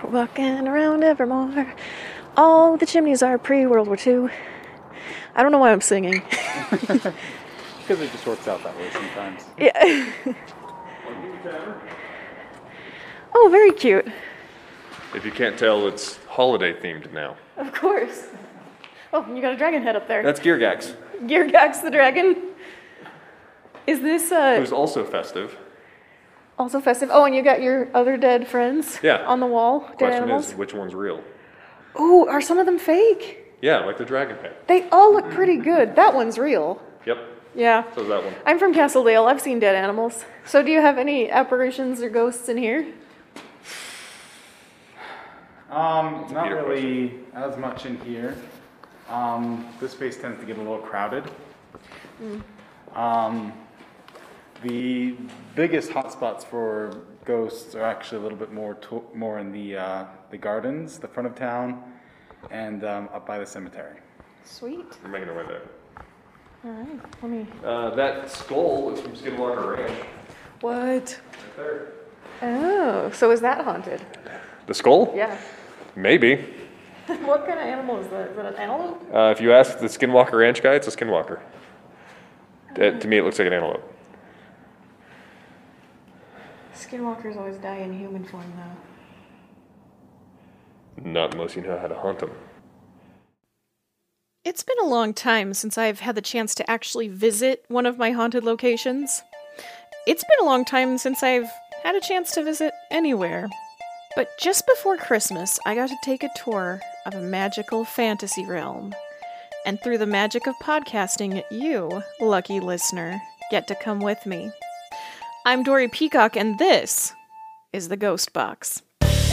Walking around Evermore. All the chimneys are pre-World War II. I don't know why I'm singing. Because it just works out that way sometimes. Yeah. Oh, very cute. If you can't tell, it's holiday themed now. Of course. Oh, you got a dragon head up there. That's Geargax, Geargax the dragon. Is this who's also festive. also festive? Oh, and you got your other dead friends on the wall? Dead Question animals? is, which one's real? Oh, are some of them fake? Yeah, like the dragon head. They all look pretty good. That one's real. Yep, Yeah. so is that one. I'm from Castledale. I've seen dead animals. So do you have any apparitions or ghosts in here? Not Peter really as much in here. This space tends to get a little crowded. The biggest hotspots for ghosts are actually a little bit more in the gardens, the front of town, and up by the cemetery. Sweet. We're making our way there. All right. Let me. That skull is from Skinwalker Ranch. What? Right there. Oh, so is that haunted? The skull? Yeah. Maybe. What kind of animal is that? Is that an antelope? If you ask the Skinwalker Ranch guy, it's a skinwalker. To me, it looks like an antelope. Skinwalkers always die in human form, though. Not unless you know how to hunt them. It's been a long time since I've had the chance to actually visit one of my haunted locations. It's been a long time since I've had a chance to visit anywhere. But just before Christmas, I got to take a tour of a magical fantasy realm. And through the magic of podcasting, you, lucky listener, get to come with me. I'm Dory Peacock, and this is the Ghost Box.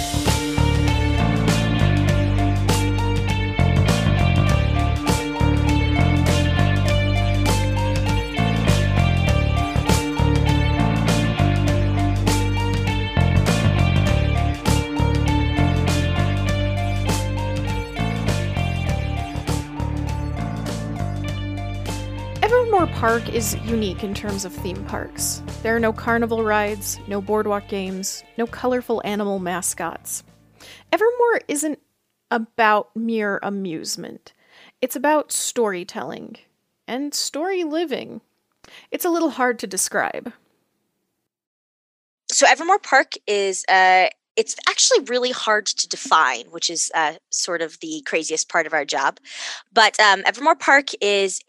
Evermore Park is unique in terms of theme parks. There are no carnival rides, no boardwalk games, no colorful animal mascots. Evermore isn't about mere amusement. It's about storytelling and story living. It's a little hard to describe. So Evermore Park is it's actually really hard to define, which is sort of the craziest part of our job. But Evermore Park is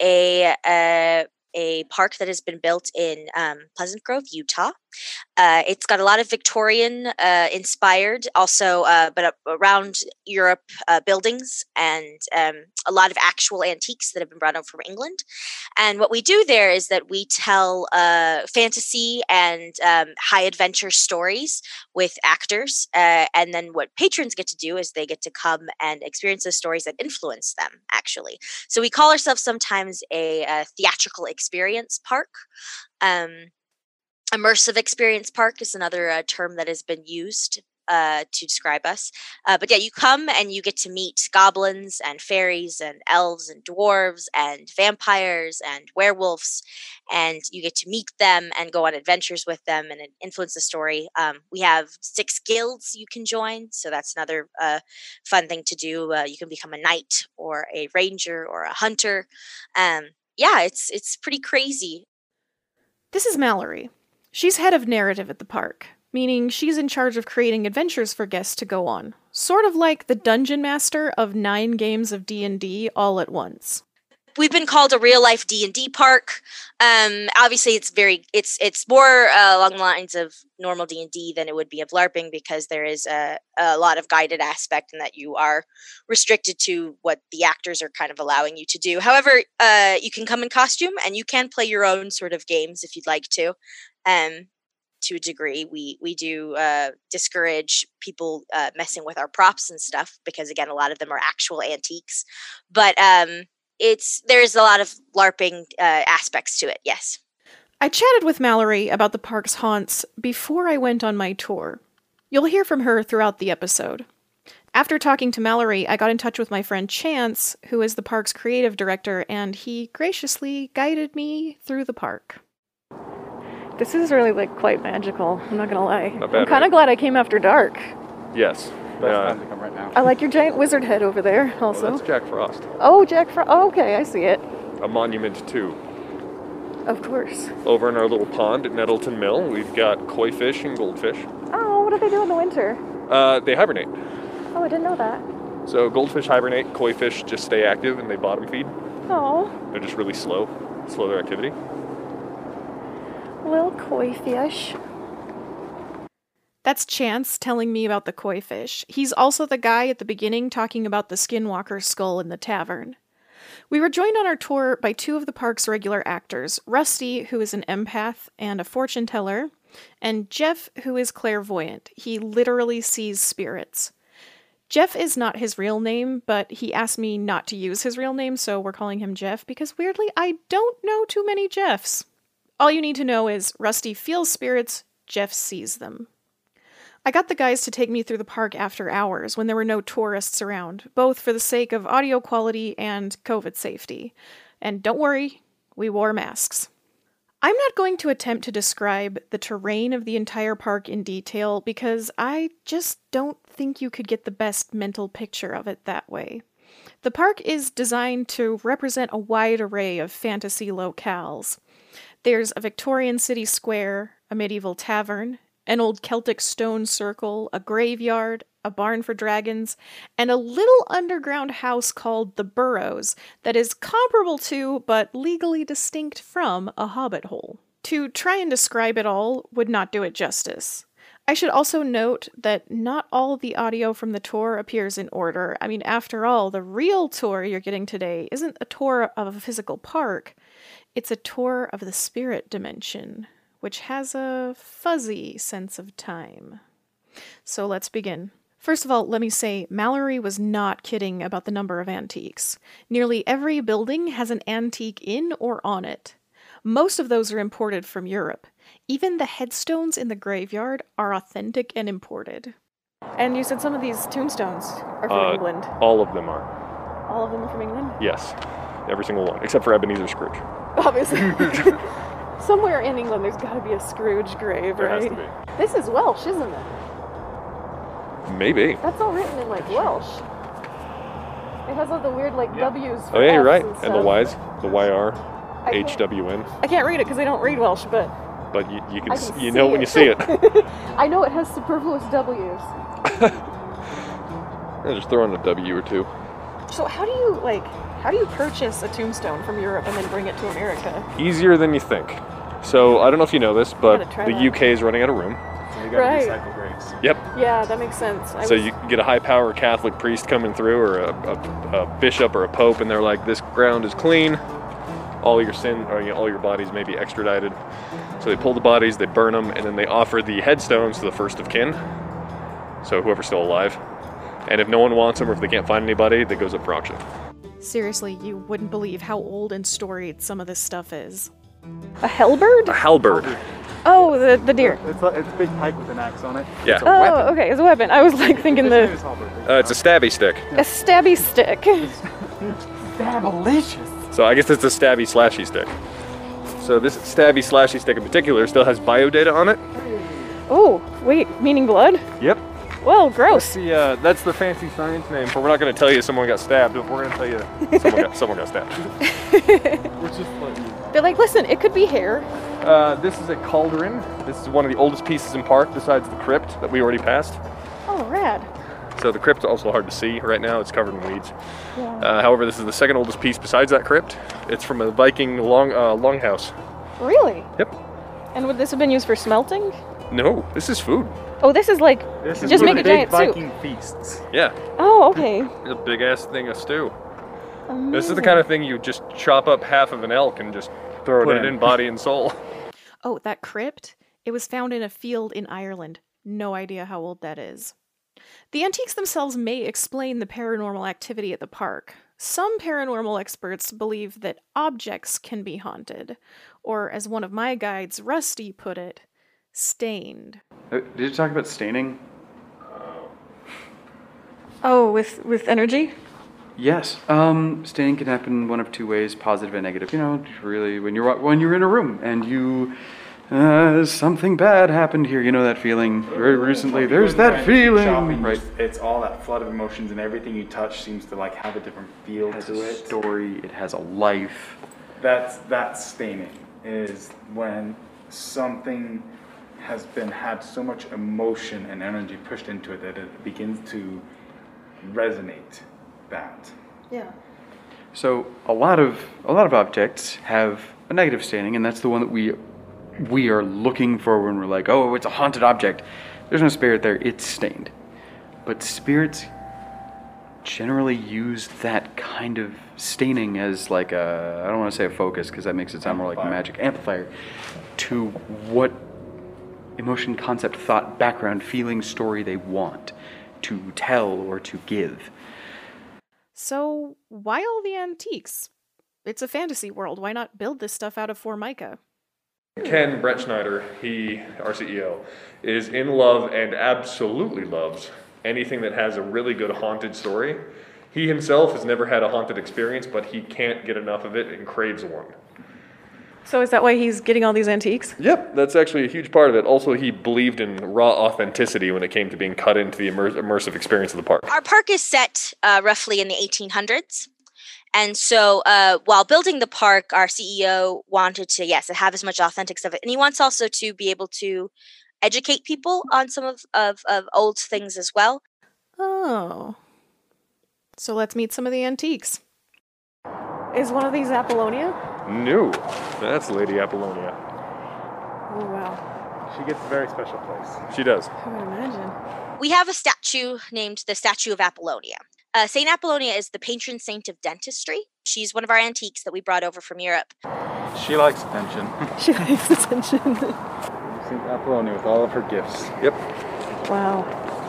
a park that has been built in Pleasant Grove, Utah. It's got a lot of Victorian inspired, also, but around Europe buildings and a lot of actual antiques that have been brought over from England. And what we do there is that we tell fantasy and high adventure stories with actors. And then what patrons get to do is they get to come and experience those stories that influence them, actually. So we call ourselves sometimes a theatrical experience park. Immersive experience park is another term that has been used to describe us. But yeah, you come and you get to meet goblins and fairies and elves and dwarves and vampires and werewolves, and you get to meet them and go on adventures with them and influence the story. We have 6 guilds you can join, so that's another fun thing to do. You can become a knight or a ranger or a hunter. Yeah, it's pretty crazy. This is Mallory. She's head of narrative at the park, meaning she's in charge of creating adventures for guests to go on, sort of like the dungeon master of 9 games of D&D all at once. We've been called a real life D&D park. Obviously, it's more along the lines of normal D&D than it would be of LARPing, because there is a lot of guided aspect in that you are restricted to what the actors are kind of allowing you to do. However, you can come in costume and you can play your own sort of games if you'd like to. To a degree, we do discourage people messing with our props and stuff, because again, a lot of them are actual antiques. But there's a lot of LARPing aspects to it, yes. I chatted with Mallory about the park's haunts before I went on my tour. You'll hear from her throughout the episode. After talking to Mallory, I got in touch with my friend Chance, who is the park's creative director, and he graciously guided me through the park. This is really, quite magical. I'm not gonna lie. Not bad, I'm kind of right? glad I came after dark. Yes. Best time to come right now. I like your giant wizard head over there, Oh, also. that's Jack Frost. Oh, Jack Frost. Oh, okay, I see it. A monument too. Of course. Over in our little pond at Nettleton Mill, we've got koi fish and goldfish. Oh, what do they do in the winter? They hibernate. Oh, I didn't know that. So goldfish hibernate, koi fish just stay active and they bottom feed. Oh, They're just really slow their activity. little koi fish. That's Chance telling me about the koi fish. He's also the guy at the beginning talking about the skinwalker skull in the tavern. We were joined on our tour by two of the park's regular actors, Rusty, who is an empath and a fortune teller, and Jeff, who is clairvoyant. He literally sees spirits. Jeff is not his real name, but he asked me not to use his real name, so we're calling him Jeff, because weirdly, I don't know too many Jeffs. All you need to know is Rusty feels spirits, Jeff sees them. I got the guys to take me through the park after hours when there were no tourists around, both for the sake of audio quality and COVID safety. And don't worry, we wore masks. I'm not going to attempt to describe the terrain of the entire park in detail because I just don't think you could get the best mental picture of it that way. The park is designed to represent a wide array of fantasy locales. There's a Victorian city square, a medieval tavern, an old Celtic stone circle, a graveyard, a barn for dragons, and a little underground house called the Burrows that is comparable to, but legally distinct from, a hobbit hole. To try and describe it all would not do it justice. I should also note that not all of the audio from the tour appears in order. I mean, after all, the real tour you're getting today isn't a tour of a physical park, it's a tour of the spirit dimension, which has a fuzzy sense of time. So let's begin. First of all, let me say, Mallory was not kidding about the number of antiques. Nearly every building has an antique in or on it. Most of those are imported from Europe. Even the headstones in the graveyard are authentic and imported. And you said some of these tombstones are from England. All of them are. All of them are from England? Yes. Every single one, except for Ebenezer Scrooge. Obviously. Somewhere in England there's got to be a Scrooge grave, There right? has to be. This is Welsh, isn't it? Maybe. That's all written in, like, Welsh. It has all the weird, like, W's for Oh yeah, you're right. Fs And the Y's, the YR, I can't- HWN. I can't read it because I don't read Welsh, but But you I can can you know see when it. you see it. I know it has superfluous W's. Yeah, just throw in a W or two. So how do you purchase a tombstone from Europe and then bring it to America? Easier than you think. So I don't know if you know this, but Gotta try the that. UK is running out of room. So you gotta Right. recycle graves. Yep. Yeah, that makes sense. So you get a high-power Catholic priest coming through, or a bishop or a pope, and they're like, "This ground is clean. All your sin, or all your bodies may be extradited." So they pull the bodies, they burn them, and then they offer the headstones to the first of kin. So whoever's still alive. And if no one wants them, or if they can't find anybody, that goes up for auction. Seriously, you wouldn't believe how old and storied some of this stuff is. A hellbird? A halberd. Oh, the deer. It's a big pike with an axe on it. Yeah. It's a Oh, weapon. okay, it's a weapon. I was like thinking His the name is halberd. It's a stabby stick. a stabby stick. Stabbalicious. So I guess it's a stabby slashy stick. So this stabby slashy stick in particular still has biodata on it. Oh, wait, meaning blood? Yep. Well, gross. That's the fancy science name for. We're not going to tell you someone got stabbed, but we're going to tell you someone got stabbed. Which is like, They're like, listen, it could be hair. This is a cauldron. This is one of the oldest pieces in park besides the crypt that we already passed. Oh, rad. So the crypt's also hard to see right now. It's covered in weeds. Yeah. However, this is the second oldest piece besides that crypt. It's from a Viking longhouse. Really? Yep. And would this have been used for smelting? No, this is food. Oh, this is like, this is just for make a big giant soup. Viking feasts. Yeah, Oh, okay. it's a big ass thing of stew. This is Amazing. the kind of thing you just chop up half of an elk and just throw Put it in. in body and soul. Oh, that crypt? It was found in a field in Ireland. No idea how old that is. The antiques themselves may explain the paranormal activity at the park. Some paranormal experts believe that objects can be haunted, or as one of my guides, Rusty, put it, stained. Did you talk about staining? Oh, with energy? Yes. Staining can happen one of two ways, positive and negative. You know, really, when you're in a room and you Something bad happened here. You know that feeling very recently. There's that feeling. Right. It's all that flood of emotions, and everything you touch seems to like have a different feel It has to a it. story. It has a life. That's staining, is when something has had so much emotion and energy pushed into it that it begins to resonate that. Yeah. So a lot of objects have a negative staining, and that's the one that we are looking for when we're like, oh, it's a haunted object. There's no spirit there. It's stained. But spirits generally use that kind of staining as like a, I don't want to say a focus because that makes it sound more like a magic amplifier, to what emotion, concept, thought, background, feeling, story they want to tell or to give. So, why all the antiques? It's a fantasy world. Why not build this stuff out of Formica? Ken Brettschneider, our CEO, is in love and absolutely loves anything that has a really good haunted story. He himself has never had a haunted experience, but he can't get enough of it and craves one. So is that why he's getting all these antiques? Yep, that's actually a huge part of it. Also, he believed in raw authenticity when it came to being cut into the immersive experience of the park. Our park is set roughly in the 1800s. And so while building the park, our CEO wanted to, yes, have as much authentic stuff. And he wants also to be able to educate people on some of old things as well. Oh. So let's meet some of the antiques. Is one of these Apollonia? No, that's Lady Apollonia. Oh, wow. She gets a very special place. She does. I would imagine. We have a statue named the Statue of Apollonia. Saint Apollonia is the patron saint of dentistry. She's one of our antiques that we brought over from Europe. She likes attention. She likes attention. St. Apollonia with all of her gifts. Yep. Wow.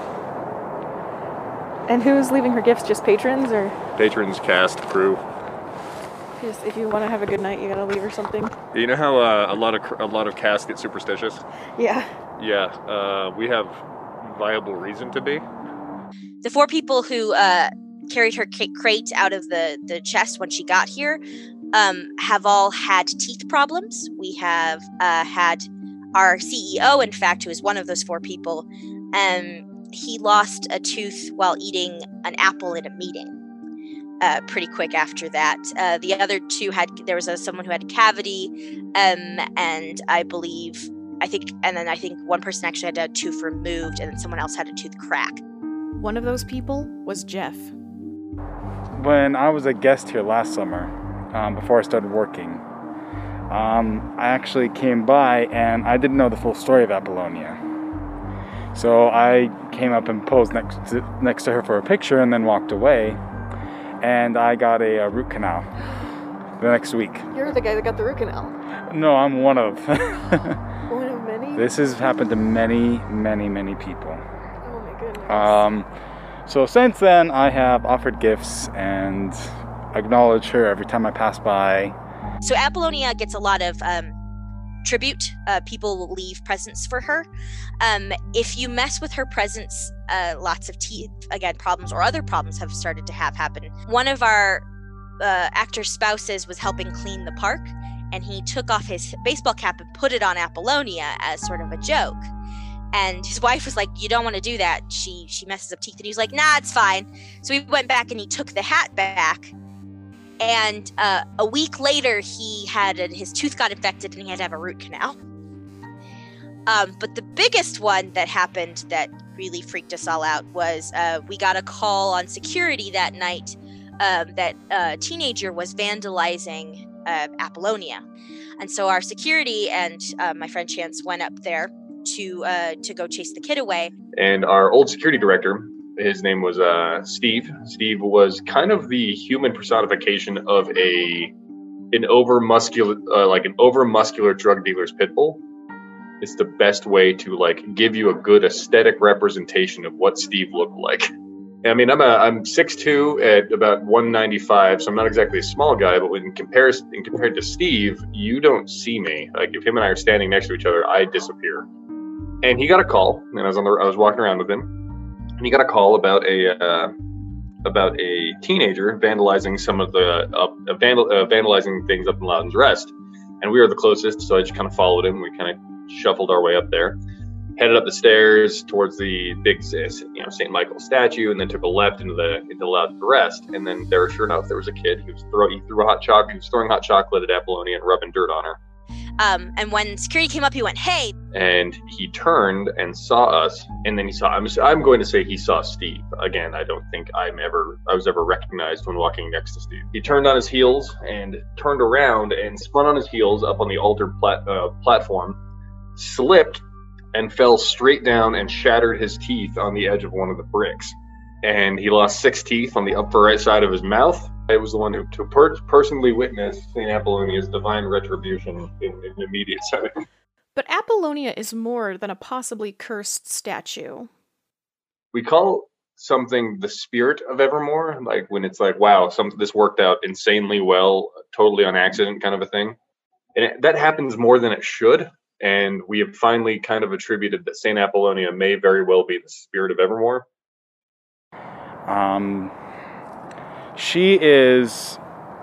And who's leaving her gifts? Just patrons, or Patrons, cast, crew. just if you want to have a good night, you gotta leave her something? You know how a lot of casts get superstitious? Yeah. Yeah, we have viable reason to be. The 4 people who carried her crate out of the chest when she got here have all had teeth problems. We have had our CEO, in fact, who is one of those 4 people, he lost a tooth while eating an apple in a meeting. Pretty quick after that. The other 2 there was someone who had a cavity, and I think one person actually had a tooth removed, and then someone else had a tooth crack. One of those people was Jeff. When I was a guest here last summer, before I started working, I actually came by and I didn't know the full story of Apollonia. So I came up and posed next to her for a picture and then walked away. And I got a root canal the next week. You're the guy that got the root canal. No, I'm one of. One of many? This has happened to many, many, many people. Oh my goodness. So since then, I have offered gifts and acknowledged her every time I pass by. So Apollonia gets a lot of tribute. People will leave presents for her. If you mess with her presents, lots of teeth, again, problems or other problems have started to happen. One of our actor's spouses was helping clean the park, and he took off his baseball cap and put it on Apollonia as sort of a joke. And his wife was like, "You don't want to do that. She messes up teeth." And he was like, "Nah, it's fine." So he went back and he took the hat back. And a week later, his tooth got infected and he had to have a root canal. But the biggest one that happened that really freaked us all out was we got a call on security that night that a teenager was vandalizing Apollonia. And so our security and my friend Chance went up there to go chase the kid away. And our old security director, his name was Steve. Steve was kind of the human personification of an over muscular drug dealer's pit bull. It's the best way to give you a good aesthetic representation of what Steve looked like. I mean, I'm 6'2" at about 195, so I'm not exactly a small guy, but compared to Steve, you don't see me. Like if him and I are standing next to each other, I disappear. And he got a call, and I was walking around with him, and he got a call about a teenager vandalizing some of the vandalizing things up in Loudon's Rest. And we were the closest, so I just kind of followed him. We kind of shuffled our way up there, headed up the stairs towards the big, St. Michael statue, and then took a left into the lounge to rest. And then sure enough, there was a kid. He was throwing hot chocolate at Apollonia and rubbing dirt on her. And when security came up, he went, "Hey!" And he turned and saw us, and then he saw. I'm going to say he saw Steve. Again, I don't think I was ever recognized when walking next to Steve. He turned on his heels and turned around and spun on his heels up on the altar platform, slipped, and fell straight down and shattered his teeth on the edge of one of the bricks. And he lost 6 teeth on the upper right side of his mouth. I was the one who personally witnessed St. Apollonia's divine retribution in an immediate setting. But Apollonia is more than a possibly cursed statue. We call something the spirit of Evermore, like when it's like, wow, this worked out insanely well, totally on accident kind of a thing. And that happens more than it should. And we have finally kind of attributed that St. Apollonia may very well be the spirit of Evermore. She is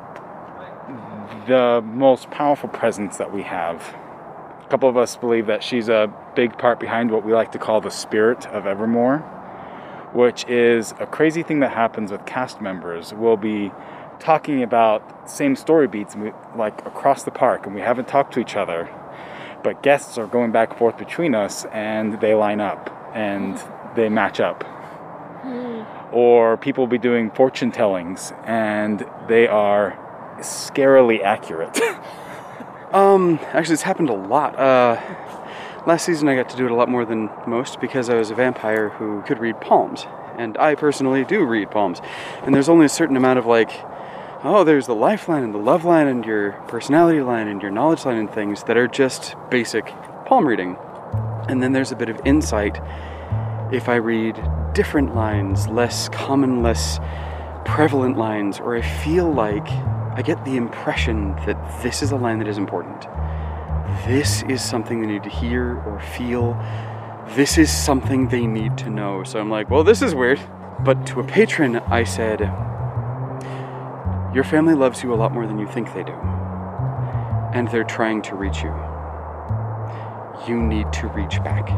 the most powerful presence that we have. A couple of us believe that she's a big part behind what we like to call the spirit of Evermore, which is a crazy thing that happens with cast members. We'll be talking about same story beats like across the park, and we haven't talked to each other, but guests are going back and forth between us, and they line up and they match up. Or people will be doing fortune tellings, and they are scarily accurate. Actually, it's happened a lot. Last season I got to do it a lot more than most because I was a vampire who could read palms. And I personally do read palms. And there's only a certain amount of there's the lifeline and the love line and your personality line and your knowledge line and things that are just basic palm reading. And then there's a bit of insight if I read different lines, less common, less prevalent lines, or I feel like I get the impression that this is a line that is important. This is something they need to hear or feel. This is something they need to know. So I'm like, well, this is weird. But to a patron, I said, your family loves you a lot more than you think they do. And they're trying to reach you. You need to reach back.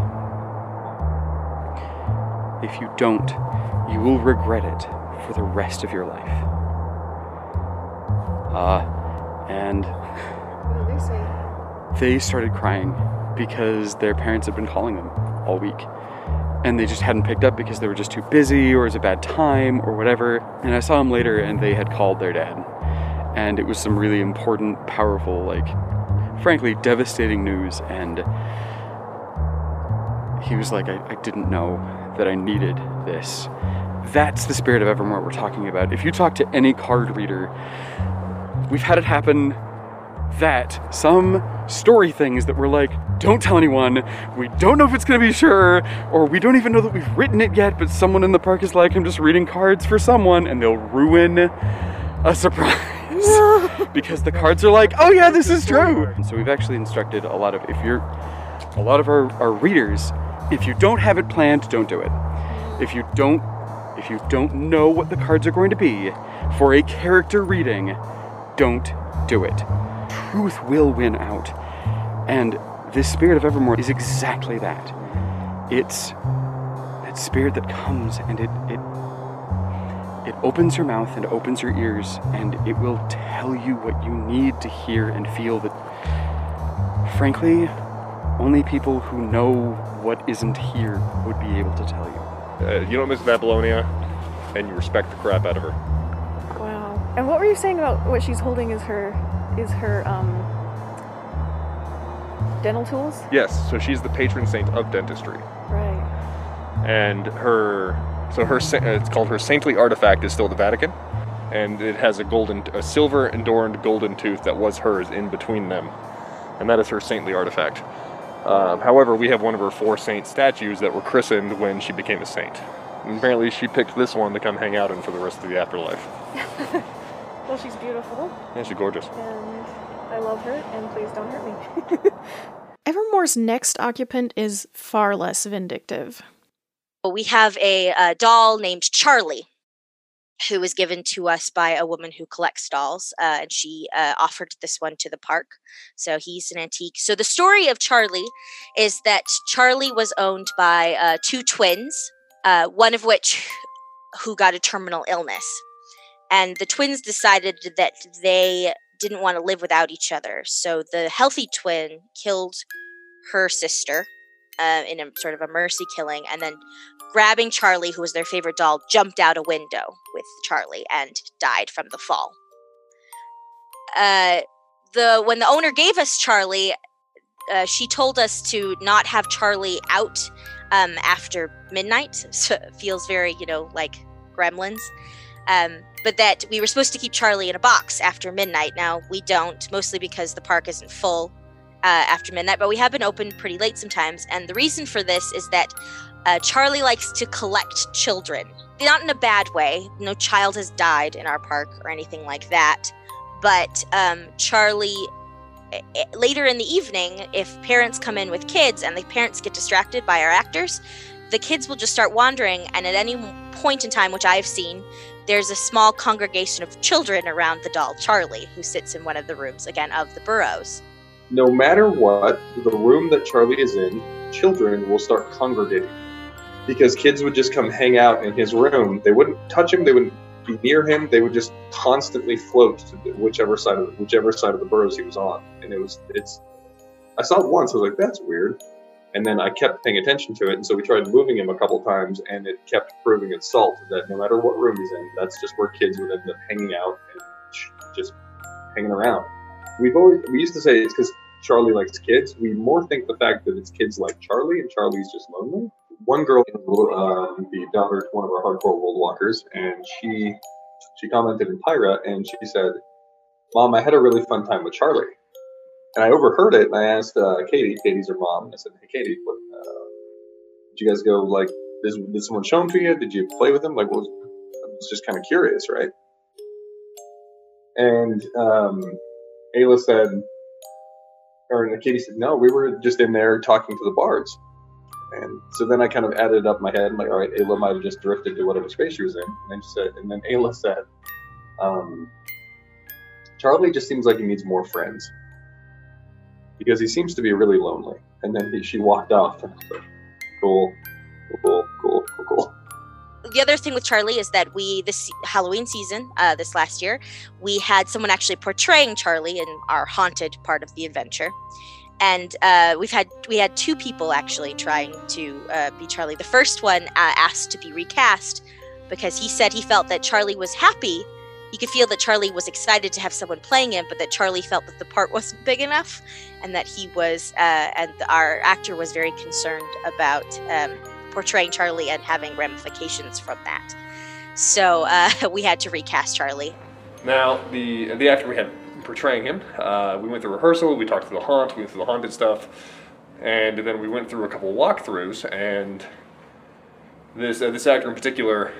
If you don't, you will regret it for the rest of your life. And What did they say? they started crying because their parents had been calling them all week. And they just hadn't picked up because they were just too busy or it was a bad time or whatever. And I saw them later and they had called their dad. And it was some really important, powerful, frankly, devastating news. And he was like, I didn't know that I needed this. That's the spirit of Evermore we're talking about. If you talk to any card reader, we've had it happen that some story things that we're like, don't tell anyone, we don't know if it's gonna be sure, or we don't even know that we've written it yet, but someone in the park is like, I'm just reading cards for someone, and they'll ruin a surprise. Because the cards are like, oh yeah, this is true. And so we've actually instructed a lot of our readers, if you don't have it planned, don't do it. If you don't know what the cards are going to be for a character reading, don't do it. Truth will win out. And this spirit of Evermore is exactly that. It's that spirit that comes and it opens your mouth and opens your ears, and it will tell you what you need to hear and feel that, frankly, only people who know what isn't here would be able to tell you. You don't miss Apollonia, and you respect the crap out of her. Wow. And what were you saying about what she's holding is her dental tools? Yes, so she's the patron saint of dentistry. Right. And it's called her saintly artifact is still the Vatican, and it has a silver adorned golden tooth that was hers in between them, and that is her saintly artifact. However, we have one of her 4 saint statues that were christened when she became a saint. And apparently she picked this one to come hang out in for the rest of the afterlife. Well, she's beautiful. Yeah, she's gorgeous. And I love her, and please don't hurt me. Evermore's next occupant is far less vindictive. We have a doll named Charlie. who was given to us by a woman who collects dolls, and she offered this one to the park. So he's an antique. So the story of Charlie is that Charlie was owned by two twins, one of which who got a terminal illness. And the twins decided that they didn't want to live without each other. So the healthy twin killed her sister in a sort of a mercy killing, and then grabbing Charlie, who was their favorite doll, jumped out a window with Charlie and died from the fall. When the owner gave us Charlie, she told us to not have Charlie out after midnight. So it feels very, like Gremlins. But that we were supposed to keep Charlie in a box after midnight. Now, we don't, mostly because the park isn't full after midnight, but we have been open pretty late sometimes. And the reason for this is that Charlie likes to collect children. Not in a bad way. No child has died in our park or anything like that. But Charlie, later in the evening, if parents come in with kids and the parents get distracted by our actors, the kids will just start wandering. And at any point in time, which I've seen, there's a small congregation of children around the doll Charlie, who sits in one of the rooms, again, of the burrows. No matter what, the room that Charlie is in, children will start congregating. Because kids would just come hang out in his room. They wouldn't touch him, they wouldn't be near him, they would just constantly float to whichever side of the burrows he was on. And I saw it once, I was like, that's weird. And then I kept paying attention to it, and so we tried moving him a couple times, and it kept proving itself that no matter what room he's in, that's just where kids would end up hanging out and just hanging around. We used to say it's because Charlie likes kids. We more think the fact that it's kids like Charlie, and Charlie's just lonely. One girl, the daughter of one of our hardcore world walkers, and she commented in Pyra, and she said, "Mom, I had a really fun time with Charlie." And I overheard it, and I asked Katie, Katie's her mom, and I said, "Hey, Katie, did you guys go, like, did someone show him to you? Did you play with him? Like, I was just kind of curious, right?" And Ayla said, or Katie said, "No, we were just in there talking to the bards." And so then I kind of added up my head, like, all right, Ayla might have just drifted to whatever space she was in. And then Ayla said, "Charlie just seems like he needs more friends, because he seems to be really lonely." And then she walked off. Cool. The other thing with Charlie is that this Halloween season, this last year, we had someone actually portraying Charlie in our haunted part of the adventure. And we had two people actually trying to be Charlie. The first one asked to be recast because he said he felt that Charlie was happy. He could feel that Charlie was excited to have someone playing him, but that Charlie felt that the part wasn't big enough, and that he was, and our actor was very concerned about portraying Charlie and having ramifications from that. So we had to recast Charlie. Now, the actor we had portraying him, we went through rehearsal, we talked through the haunt, we went through the haunted stuff, and then we went through a couple walkthroughs, and this actor in particular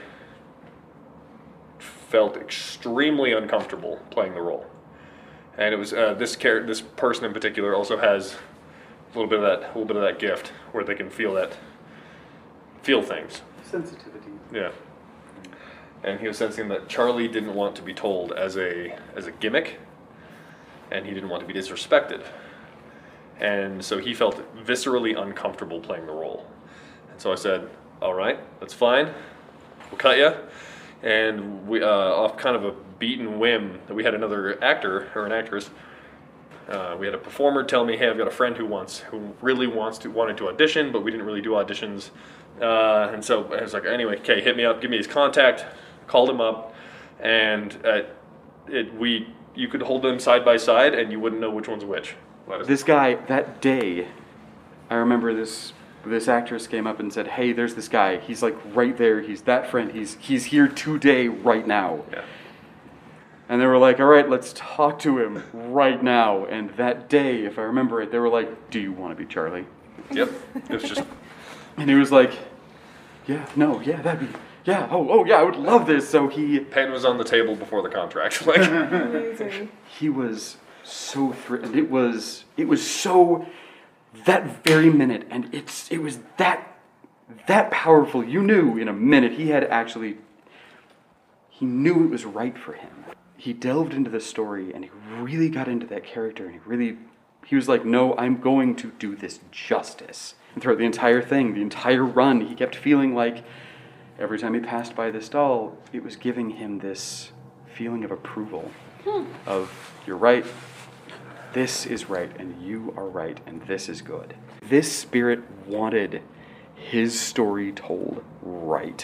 felt extremely uncomfortable playing the role. And it was this person in particular also has a little bit of that gift where they can feel things. Sensitivity. Yeah. And he was sensing that Charlie didn't want to be told as a gimmick, and he didn't want to be disrespected. And so he felt viscerally uncomfortable playing the role. And so I said, "All right, that's fine. We'll cut you." And we, off kind of a beaten whim, that we had another actor or an actress. We had a performer tell me, "Hey, I've got a friend who really wanted to audition, but we didn't really do auditions." And so I was like, "Anyway, okay, hit me up, give me his contact." Called him up, and you could hold them side by side, and you wouldn't know which one's which. This guy, that day, I remember this actress came up and said, "Hey, there's this guy. He's like right there. He's that friend. He's here today, right now." Yeah. And they were like, "All right, let's talk to him right now." And that day, if I remember it, they were like, "Do you want to be Charlie?" Yep. It was just. And he was like, "Yeah, no, yeah, that'd be, yeah, oh, yeah, I would love this." So Pen was on the table before the contract. Like. Amazing. He was so thrilled. It was so. That very minute, and it was that powerful. You knew in a minute he he knew it was right for him. He delved into the story and he really got into that character, and he was like, no, I'm going to do this justice. And throughout the entire thing, the entire run, he kept feeling like every time he passed by this doll, it was giving him this feeling of approval. Of, you're right, this is right, and you are right, and this is good. This spirit wanted his story told right.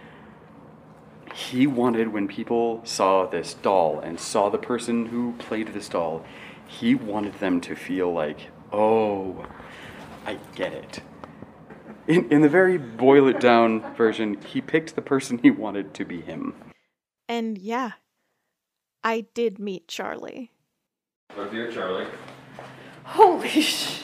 He wanted, when people saw this doll and saw the person who played this doll, he wanted them to feel like, oh, I get it. In the very boil it down version, he picked the person he wanted to be him. And yeah, I did meet Charlie. Look here, Charlie. Holy sh...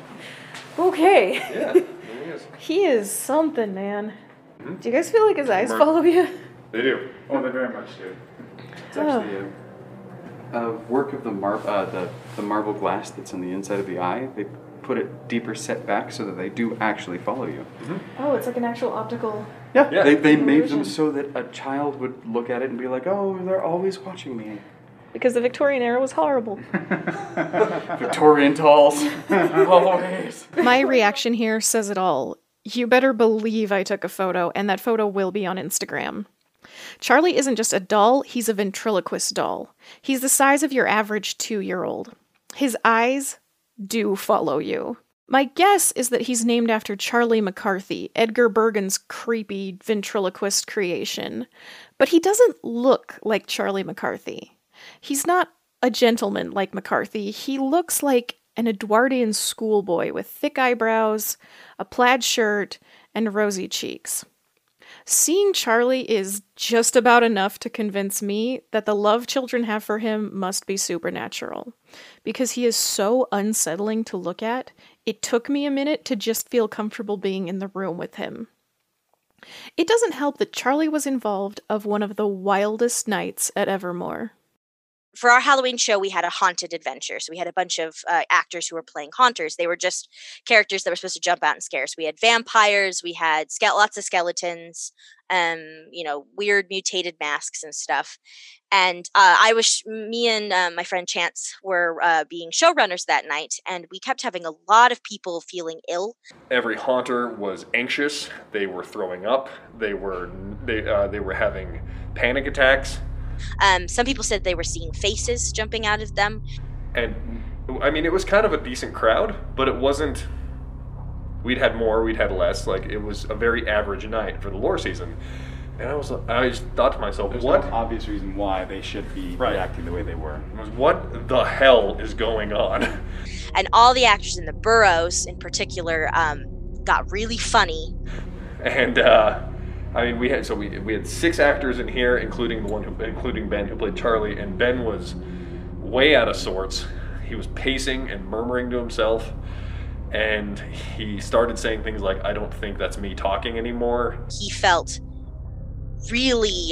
Okay. Yeah, there he is. He is something, man. Mm-hmm. Do you guys feel like his eyes follow you? They do. Oh, they very much do. It's actually a work of the marble glass that's on the inside of the eye. They put it deeper set back so that they do actually follow you. Oh, it's like an actual optical... Yeah, Yeah. they made them Illusion. so that a child would look at it and be like, oh, they're always watching me. Because the Victorian era was horrible. Victorian dolls. Always. My reaction here says it all. You better believe I took a photo, and that photo will be on Instagram. Charlie isn't just a doll, he's a ventriloquist doll. He's the size of your average 2-year-old. His eyes do follow you. My guess is that he's named after Charlie McCarthy, Edgar Bergen's creepy ventriloquist creation. But he doesn't look like Charlie McCarthy. He's not a gentleman like McCarthy. He looks like an Edwardian schoolboy with thick eyebrows, a plaid shirt, and rosy cheeks. Seeing Charlie is just about enough to convince me that the love children have for him must be supernatural. Because he is so unsettling to look at, it took me a minute to just feel comfortable being in the room with him. It doesn't help that Charlie was involved of one of the wildest nights at Evermore. For our Halloween show, we had a haunted adventure. So we had a bunch of actors who were playing haunters. They were just characters that were supposed to jump out and scare us. We had vampires, we had lots of skeletons, weird mutated masks and stuff. And me and my friend Chance were being showrunners that night, and we kept having a lot of people feeling ill. Every haunter was anxious. They were throwing up. They were having panic attacks. Some people said they were seeing faces jumping out of them. And, I mean, it was kind of a decent crowd, but it wasn't... We'd had more, we'd had less. Like, it was a very average night for the lore season. And I just thought to myself, There's what? no obvious reason why they should be reacting the way they were. What the hell is going on? And all the actors in the burrows, in particular, got really funny. And, we had 6 actors in here, including Ben, who played Charlie, and Ben was way out of sorts. He was pacing and murmuring to himself, and he started saying things like, "I don't think that's me talking anymore." He felt really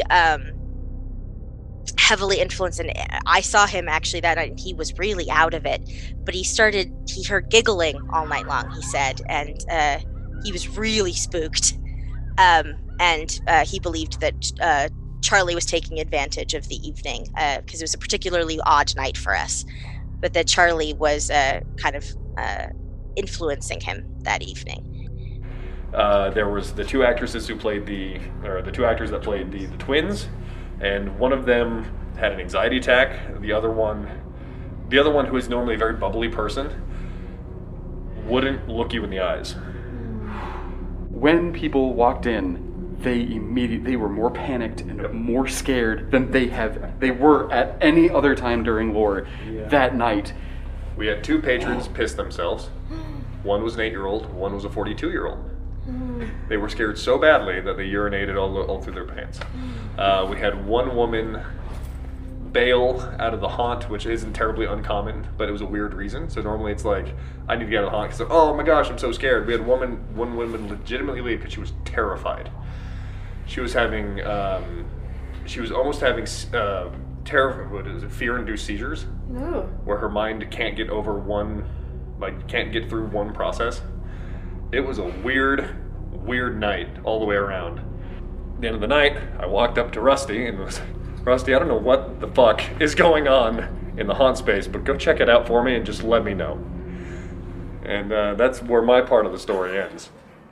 heavily influenced, and I saw him actually that night, and he was really out of it. But he heard giggling all night long, he said, and he was really spooked. And he believed that Charlie was taking advantage of the evening because it was a particularly odd night for us, but that Charlie was kind of influencing him that evening. There was the 2 actresses who played the 2 actors that played the twins, and one of them had an anxiety attack. The other one, who is normally a very bubbly person, wouldn't look you in the eyes. When people walked in, they were more panicked and more scared than they were at any other time during lore that night. We had 2 patrons piss themselves. One was an 8-year-old, one was a 42-year-old. They were scared so badly that they urinated all through their pants. We had one woman bail out of the haunt, which isn't terribly uncommon, but it was a weird reason. So normally it's like, I need to get out of the haunt because, oh my gosh, I'm so scared. We had one woman legitimately leave because she was terrified. She was having, almost having fear-induced seizures, where her mind can't get through one process. It was a weird night all the way around. the end of the night, I walked up to Rusty and was, Rusty, I don't know what the fuck is going on in the haunt space, but go check it out for me and just let me know. And that's where my part of the story ends.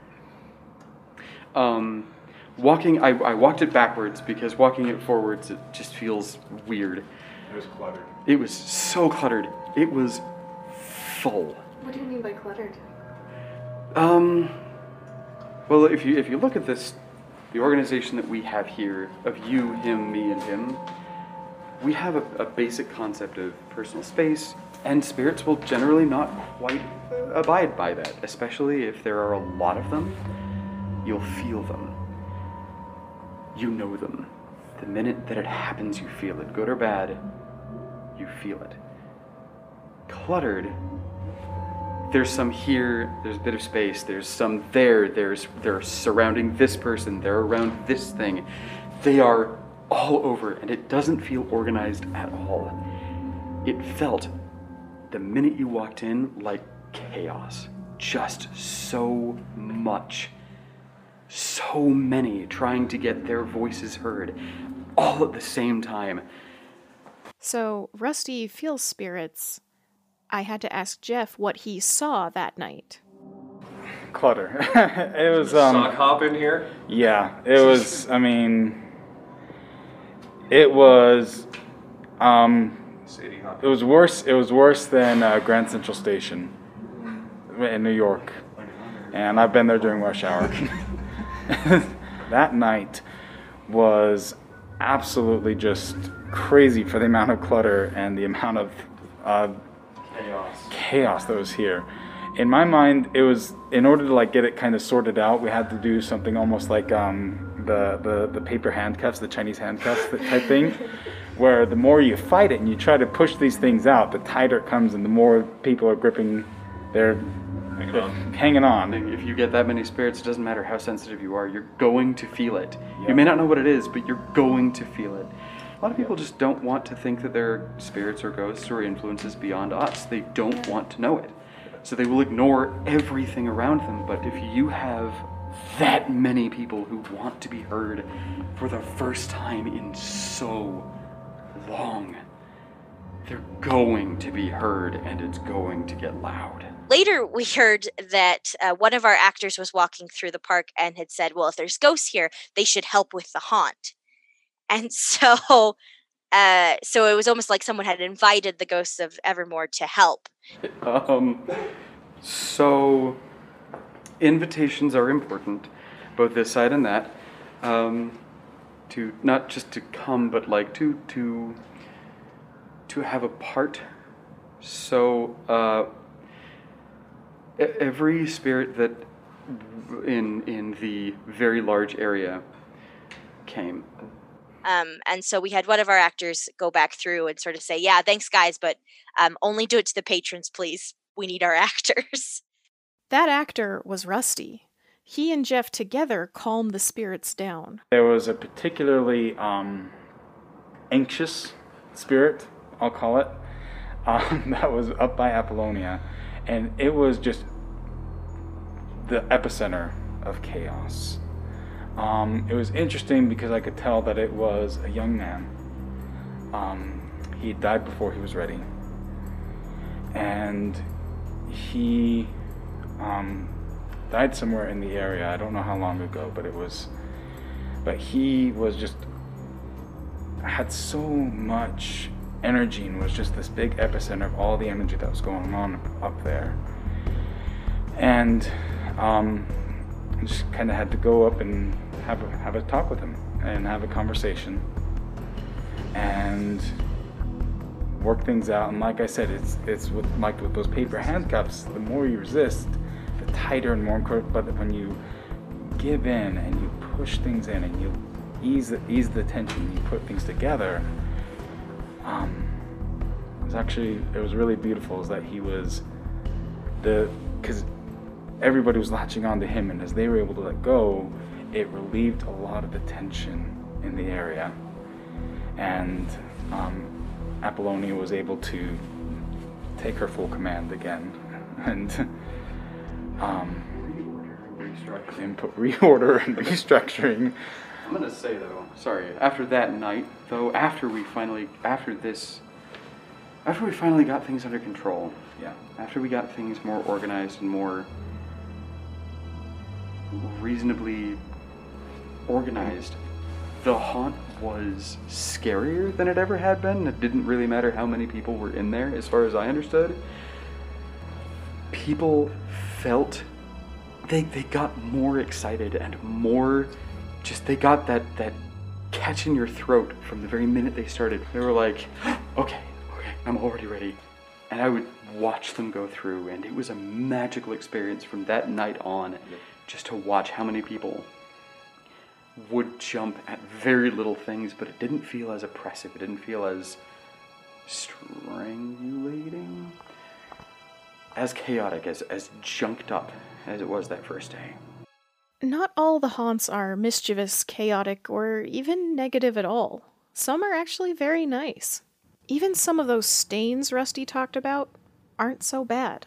I walked it backwards because walking it forwards, it just feels weird. It was cluttered. It was so cluttered. It was full. What do you mean by cluttered? Well, if you look at this, the organization that we have here, of you, him, me, and him, we have a basic concept of personal space, and spirits will generally not quite abide by that, especially if there are a lot of them. You'll feel them. You know them. The minute that it happens, you feel it. Good or bad, you feel it. Cluttered, there's some here, there's a bit of space, there's some there, they're surrounding this person, they're around this thing. They are all over, and it doesn't feel organized at all. It felt, the minute you walked in, like chaos. Just so much. So many trying to get their voices heard, all at the same time. So, Rusty feels spirits. I had to ask Jeff what he saw that night. Clutter. It was Sock hop in here? Yeah, it was. I mean, it was. It was worse. It was worse than Grand Central Station in New York, and I've been there during rush hour. That night was absolutely just crazy for the amount of clutter and the amount of chaos that was here. In my mind, it was, in order to like get it kind of sorted out, we had to do something almost like the paper handcuffs, the Chinese handcuffs type thing, where the more you fight it and you try to push these things out, the tighter it comes and the more people are gripping their hanging on. If you get that many spirits, it doesn't matter how sensitive you are, you're going to feel it. Yep. You may not know what it is, but you're going to feel it. A lot of people just don't want to think that they're spirits or ghosts or influences beyond us. They don't want to know it. So they will ignore everything around them. But if you have that many people who want to be heard for the first time in so long, they're going to be heard, and it's going to get loud. Later, we heard that one of our actors was walking through the park and had said, well, if there's ghosts here, they should help with the haunt. And so it was almost like someone had invited the ghosts of Evermore to help. So invitations are important, both this side and that, to not just to come, but like to have a part. So every spirit that in the very large area came. And so we had one of our actors go back through and sort of say, yeah, thanks guys, but only do it to the patrons, please. We need our actors. That actor was Rusty. He and Jeff together calmed the spirits down. There was a particularly anxious spirit, I'll call it, that was up by Apollonia. And it was just the epicenter of chaos. It was interesting because I could tell that it was a young man. He died before he was ready. And he died somewhere in the area. I don't know how long ago, but he was just, had so much energy and was just this big epicenter of all the energy that was going on up there. And I just kind of had to go up and have a talk with him and have a conversation and work things out. And like I said, it's with those paper handcuffs, the more you resist, the tighter and more incredible. But when you give in and you push things in and you ease the tension, you put things together. It was really beautiful. Is that he was because everybody was latching on to him, and as they were able to let go, it relieved a lot of the tension in the area. And Apollonia was able to take her full command again, and reorder and restructuring. I'm gonna say though, sorry, after that night, though, after we finally got things under control, Yeah. after we got things more organized and more reasonably organized, the haunt was scarier than it ever had been. It didn't really matter how many people were in there, as far as I understood. People felt, they got more excited and more, just they got that catch in your throat from the very minute they started. They were like, okay, I'm already ready. And I would watch them go through, and it was a magical experience from that night on, just to watch how many people would jump at very little things, but it didn't feel as oppressive. It didn't feel as strangulating, as chaotic, as junked up as it was that first day. Not all the haunts are mischievous, chaotic, or even negative at all. Some are actually very nice. Even some of those stains Rusty talked about aren't so bad.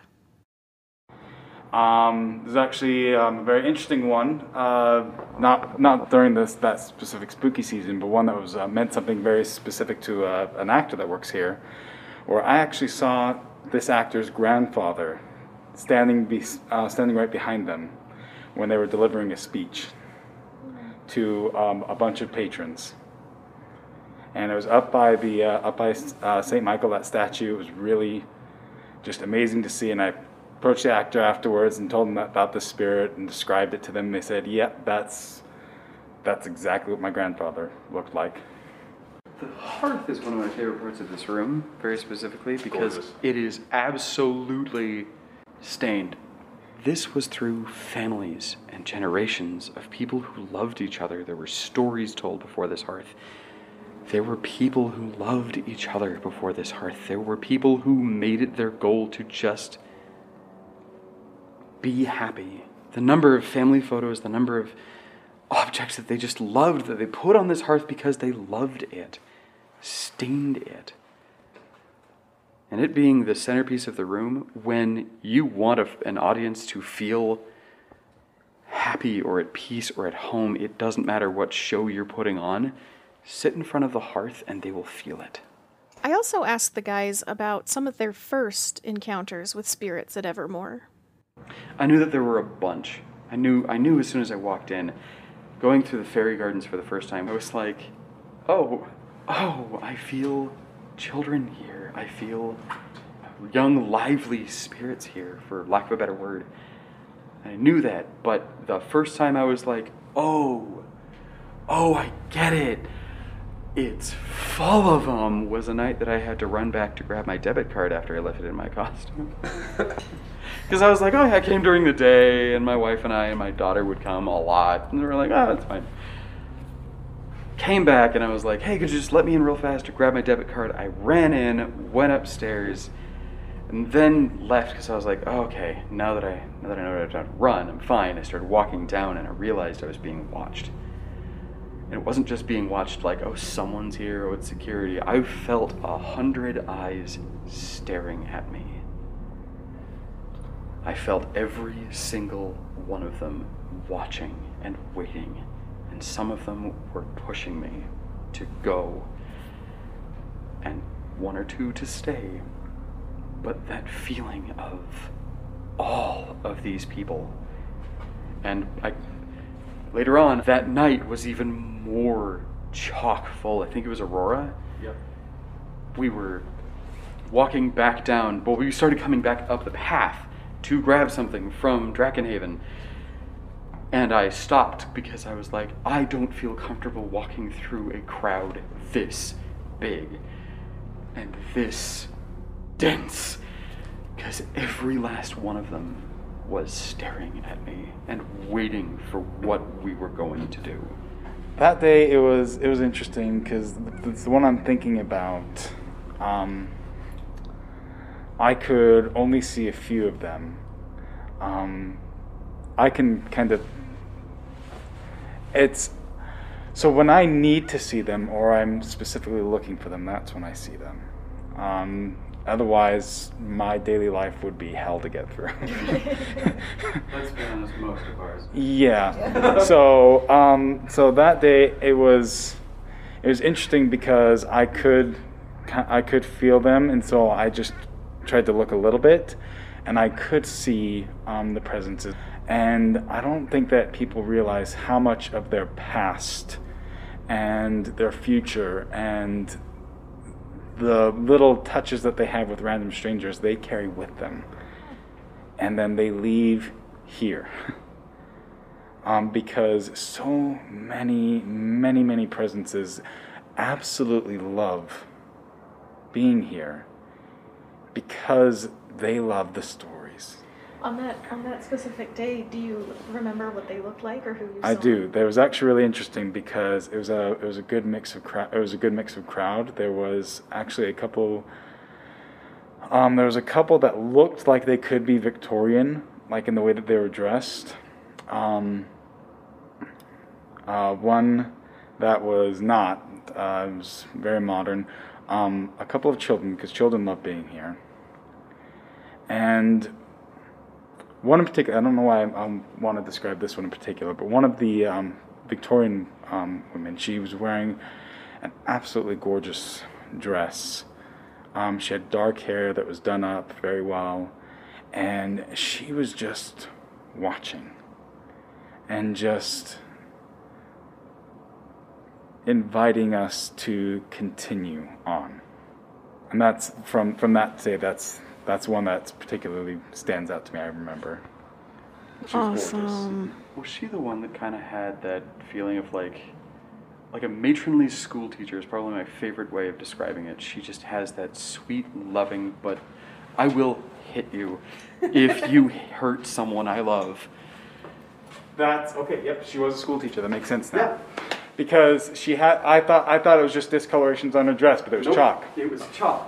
There's actually a very interesting one, not during that specific spooky season, but one that was meant something very specific to an actor that works here, where I actually saw this actor's grandfather standing right behind them when they were delivering a speech to a bunch of patrons. And it was up by St. Michael, that statue. It was really just amazing to see, and I approached the actor afterwards and told him about the spirit and described it to them. They said, "Yep, that's exactly what my grandfather looked like." The hearth is one of my favorite parts of this room, very specifically, because Gorgeous. it is absolutely stained. This was through families and generations of people who loved each other. There were stories told before this hearth. There were people who loved each other before this hearth. There were people who made it their goal to just be happy. The number of family photos, the number of objects that they just loved, that they put on this hearth because they loved it, stained it. And it being the centerpiece of the room, when you want an audience to feel happy or at peace or at home, it doesn't matter what show you're putting on, sit in front of the hearth and they will feel it. I also asked the guys about some of their first encounters with spirits at Evermore. I knew that there were a bunch. I knew as soon as I walked in, going through the fairy gardens for the first time, I was like, oh, I feel children here. I feel young, lively spirits here, for lack of a better word. I knew that, but the first time I was like, oh, I get it. It's full of them, was a night that I had to run back to grab my debit card after I left it in my costume. Because I was like, oh yeah, I came during the day, and my wife and I and my daughter would come a lot, and they were like, oh, that's fine. Came back, and I was like, hey, could you just let me in real fast to grab my debit card? I ran in, went upstairs, and then left because I was like, oh, okay, now that I know that I have to run, I'm fine. I started walking down, and I realized I was being watched. And it wasn't just being watched like, oh, someone's here, oh, it's security. I felt 100 eyes staring at me. I felt every single one of them watching and waiting, and some of them were pushing me to go, and one or two to stay. But that feeling of all of these people, and later on, that night was even more chock full. I think it was Aurora. Yep. We were walking back down, but we started coming back up the path to grab something from Drakenhaven. And I stopped because I was like, I don't feel comfortable walking through a crowd this big and this dense, because every last one of them was staring at me and waiting for what we were going to do. That day it was interesting because the one I'm thinking about, I could only see a few of them. I can kind of, so when I need to see them or I'm specifically looking for them, that's when I see them. Otherwise, my daily life would be hell to get through. Let's be honest, most of ours. Yeah. So that day it was interesting because I could feel them, and so I just tried to look a little bit, and I could see the presences. And I don't think that people realize how much of their past and their future and the little touches that they have with random strangers, they carry with them. And then they leave here. Because so many presences absolutely love being here because they love the stories. On that specific day, do you remember what they looked like or who you saw? I do. There was actually really interesting because it was a good mix of crowd. It was a good mix of crowd. There was actually a couple. There was a couple that looked like they could be Victorian, like in the way that they were dressed. One that was not. It was very modern. A couple of children, because children love being here. And one in particular, I don't know why I want to describe this one in particular, but one of the Victorian women, she was wearing an absolutely gorgeous dress. She had dark hair that was done up very well, and she was just watching and just inviting us to continue on. And that's from that day, that's one that particularly stands out to me, I remember. She was gorgeous. Awesome. Was she the one that kind of had that feeling of like a matronly school teacher is probably my favorite way of describing it. She just has that sweet, loving, but I will hit you if you hurt someone I love. That's okay. Yep, she was a school teacher. That makes sense now. Yeah. Because she had, I thought it was just discolorations on her dress, but it was chalk. It was chalk.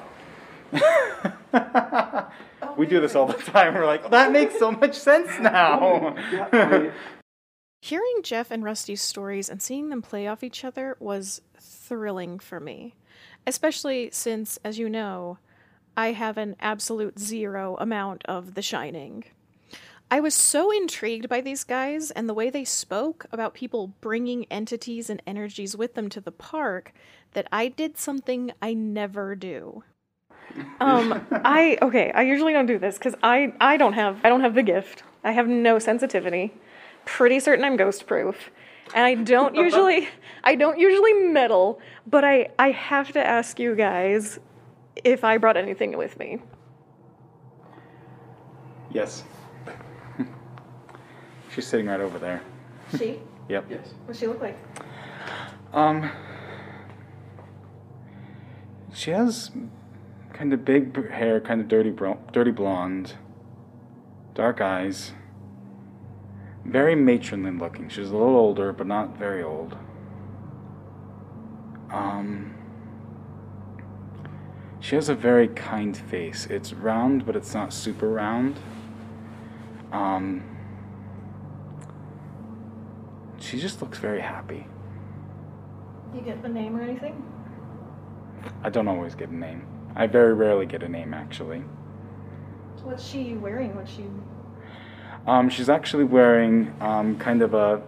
We do this all the time. We're like, that makes so much sense now. Hearing Jeff and Rusty's stories and seeing them play off each other was thrilling for me, especially since, as you know, I have an absolute zero amount of The Shining. I was so intrigued by these guys and the way they spoke about people bringing entities and energies with them to the park that I did something I never do. I usually don't do this because I don't have the gift. I have no sensitivity. Pretty certain I'm ghost proof. And I don't usually meddle, but I have to ask you guys if I brought anything with me. Yes. She's sitting right over there. She? Yep. Yes. What's she look like? She has kind of big hair, kind of dirty blonde, dark eyes, very matronly looking. She's a little older, but not very old. She has a very kind face. It's round, but it's not super round. She just looks very happy. You get the name or anything? I don't always get a name. I very rarely get a name, actually. What's she wearing? She's actually wearing kind of a.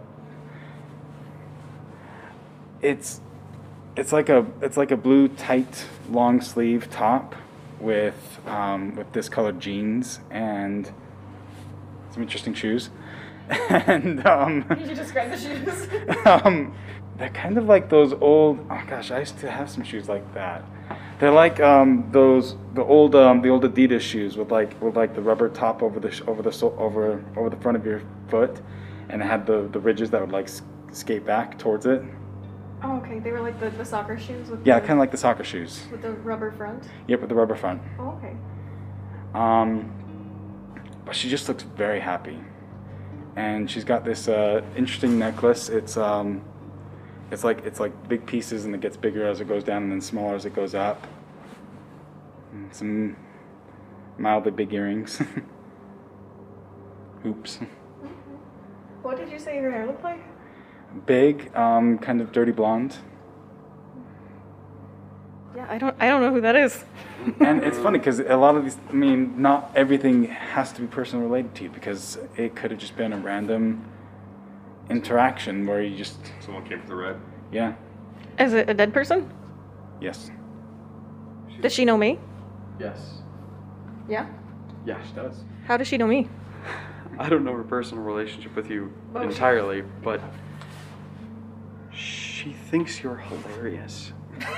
It's like a blue tight long sleeve top with discolored jeans and some interesting shoes. And Could you describe the shoes? they're kind of like those old. Oh gosh, I used to have some shoes like that. They're like the old Adidas shoes with like the rubber top over the front of your foot, and it had the ridges that would like skate back towards it. Oh, okay. They were like the soccer shoes with Yeah, kind of like the soccer shoes. with the rubber front. Yep, with the rubber front. Oh, okay. But she just looks very happy, and she's got this interesting necklace. It's like big pieces, and it gets bigger as it goes down, and then smaller as it goes up. And some mildly big earrings. Oops. What did you say her hair looked like? Big, kind of dirty blonde. Yeah, I don't know who that is. And it's funny because a lot of these, I mean, not everything has to be personally related to you, because it could have just been a random interaction where you just, Someone came for the ride. yeah, Is it a dead person? yes, Does she know me? Yes. Yeah. Yeah. she does. How does she know me? I don't know her personal relationship with you Oh, entirely, but she thinks you're hilarious.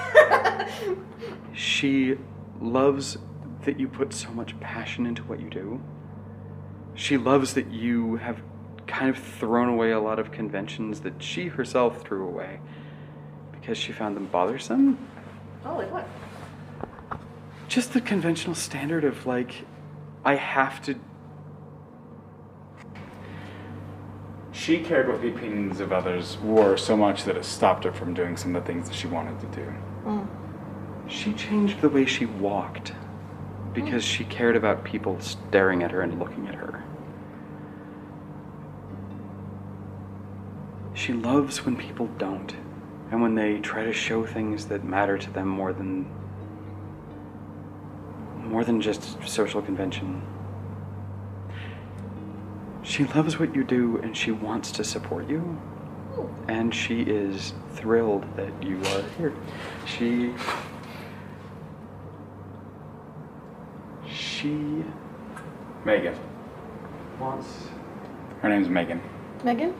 She loves that you put so much passion into what you do. She loves that you have kind of thrown away a lot of conventions that she herself threw away because she found them bothersome. Oh, like what? Just the conventional standard of, like, I have to. She cared what the opinions of others were so much that it stopped her from doing some of the things that she wanted to do. She changed the way she walked because she cared about people staring at her and looking at her. She loves when people don't, and when they try to show things that matter to them more than just social convention. She loves what you do and she wants to support you. And she is thrilled that you are here. She Megan. wants. Her name's Megan. Megan?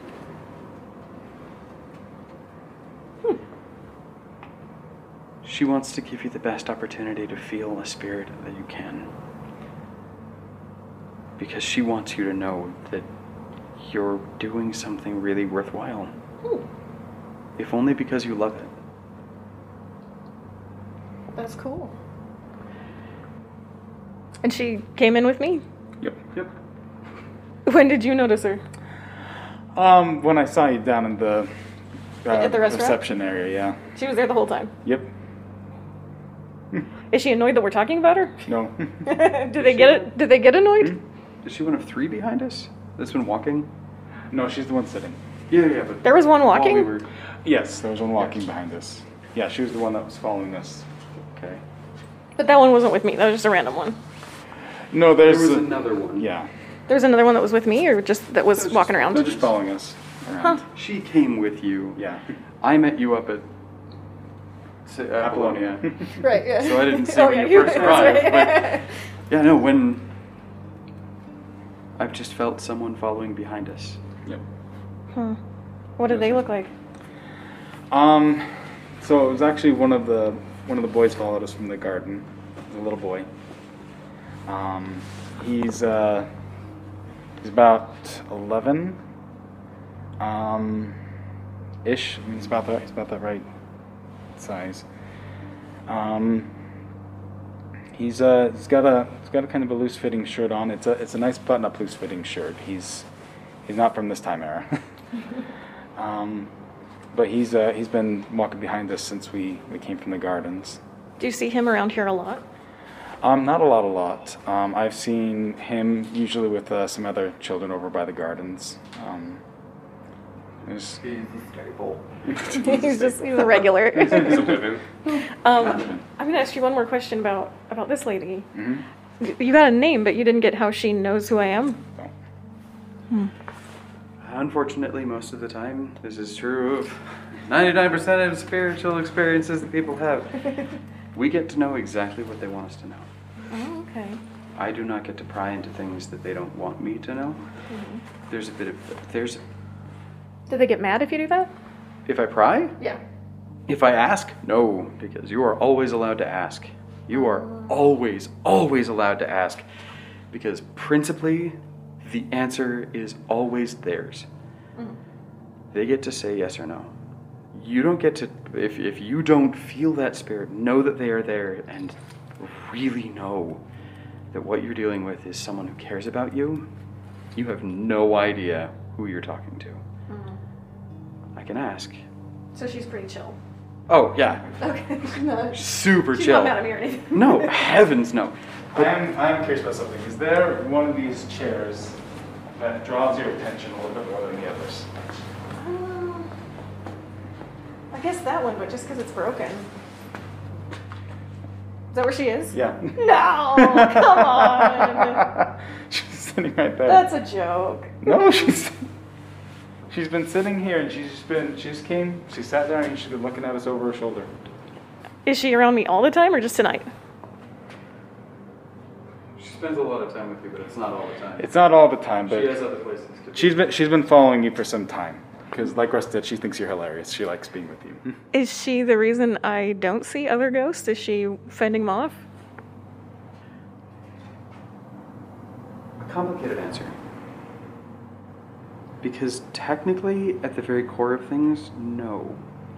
She wants to give you the best opportunity to feel a spirit that you can. Because she wants you to know that you're doing something really worthwhile. If only because you love it. That's cool. And she came in with me? Yep. When did you notice her? When I saw you down in the At the restaurant? reception area, yeah. She was there the whole time. Yep. Is she annoyed that we're talking about her? No. Did they get it? Did they get annoyed? Is she one of three behind us that's been walking? No, she's the one sitting. Yeah, but There was one while walking? we were- Yes, there was one walking behind us. Yeah, she was the one that was following us. Okay. But that one wasn't with me. That was just a random one. No, There there's was a- another one. Yeah. There was another one that was with me, or just that was walking around? They're just following us around. She came with you. Yeah. I met you up at Apollonia. Right, yeah. So I didn't see Oh, when yeah, you first that's arrived. right. But yeah, no, when I've just felt someone following behind us. Yep. What did they look like? So it was actually one of the boys followed us from the garden. It was a little boy. He's about 11. Ish. I mean, he's about that right size. He's got a kind of a loose fitting shirt on. It's a nice button up loose fitting shirt. He's not from this time era. But he's been walking behind us since we came from the gardens. Do you see him around here a lot? Not a lot. I've seen him usually with some other children over by the gardens. There's- He's a regular. He's a Pippin. I'm gonna ask you one more question about this lady. Mm-hmm. You got a name, but you didn't get how she knows who I am. Unfortunately, most of the time, this is true of 99% of spiritual experiences that people have. We get to know exactly what they want us to know. Oh, okay. I do not get to pry into things that they don't want me to know. There's a bit of Did they get mad if you do that? if I pry? Yeah. If I ask? No, because you are always allowed to ask. You are always allowed to ask. Because principally, the answer is always theirs. They get to say yes or no. You don't get to, if you don't feel that spirit, know that they are there and really know that what you're dealing with is someone who cares about you. You have no idea who you're talking to. I can ask. So she's pretty chill. Oh, yeah. Okay. She's not. Super She's chill. not mad at me or anything. No, heavens no. I'm curious about something. Is there one of these chairs that draws your attention a little bit more than the others? I guess that one, but just because it's broken. Is that where she is? Yeah. No, come on. She's sitting right there. That's a joke. No, she's been sitting here and she sat down and she's been looking at us over her shoulder. Is she around me all the time or just tonight? She spends a lot of time with you, but it's not all the time. It's not all the time, but She has other places to be. she's been following you for some time. Because like Russ did, she thinks you're hilarious. She likes being with you. Is she the reason I don't see other ghosts? Is she fending them off? A complicated answer. Because technically, at the very core of things, no.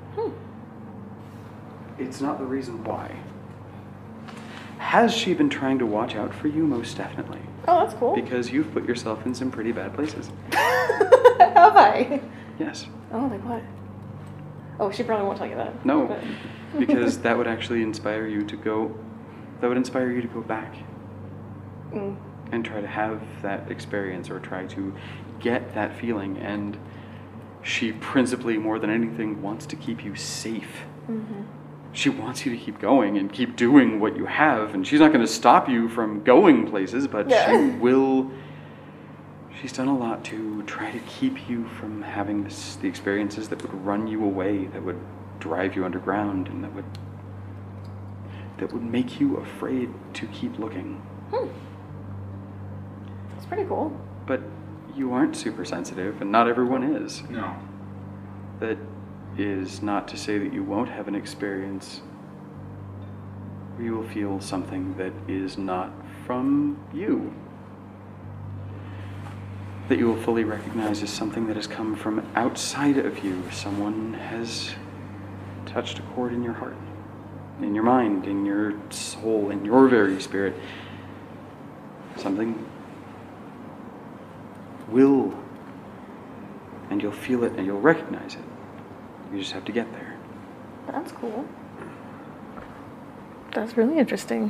It's not the reason why. Has she been trying to watch out for you? Most definitely. Oh, that's cool. Because you've put yourself in some pretty bad places. Have I? Yes. Oh, like what? Oh, she probably won't tell you that. No. But- Because that would actually inspire you to go. That would inspire you to go back and try to have that experience or try to get that feeling. And she principally, more than anything, wants to keep you safe. She wants you to keep going and keep doing what you have. And she's not going to stop you from going places, but she will. She's done a lot to try to keep you from having the experiences that would run you away, that would drive you underground, and that would make you afraid to keep looking. That's pretty cool. But you aren't super sensitive, and not everyone is. No. That is not to say that you won't have an experience where you will feel something that is not from you. That you will fully recognize as something that has come from outside of you. Someone has touched a chord in your heart, in your mind, in your soul, in your very spirit. Something will, and you'll feel it and you'll recognize it. You just have to get there. That's cool. That's really interesting.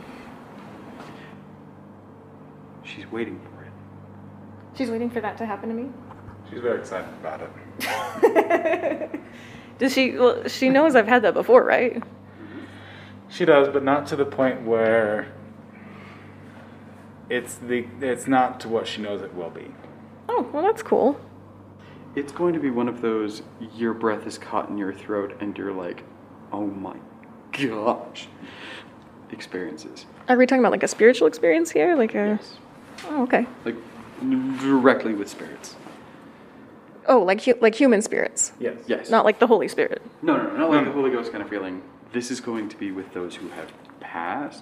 She's waiting for it. She's waiting for that to happen to me? She's very excited about it. Does she? Well, she knows I've had that before, right? She does, but not to the point where it's not to what she knows it will be. Oh, well, that's cool. It's going to be one of those, your breath is caught in your throat and you're like, oh my gosh, experiences. Are we talking about like a spiritual experience here? Like a... Yes. Oh, okay. Like directly with spirits. Oh, like human spirits. Yes. Yes. Not like the Holy Spirit. No, not like the Holy Ghost kind of feeling. This is going to be with those who have passed.